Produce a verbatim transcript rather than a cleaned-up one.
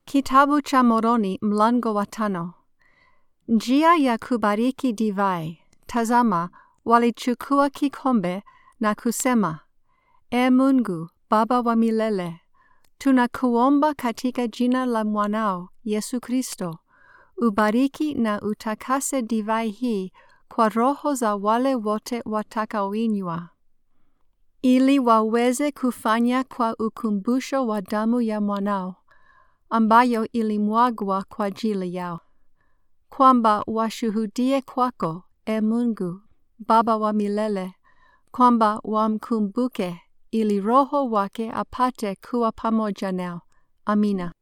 Kitabu cha Moroni mlango wa tano. Njia ya kubariki divai. Tazama, walichukua kikombe na kusema, E Mungu, Baba wa milele, tunakuomba katika jina la mwanao, Yesu Kristo, ubariki na utakase divai hii kwa roho za wale wote watakaoinywa, ili waweze kufanya kwa ukumbusho wa damu ya mwanao, ambayo ilimwagwa kwa ajili yao, kwamba washuhudie kwako, E Mungu, Baba wa milele, kwamba wamkumbuke, ili Roho wake apate kuwa pamoja nao. Amina.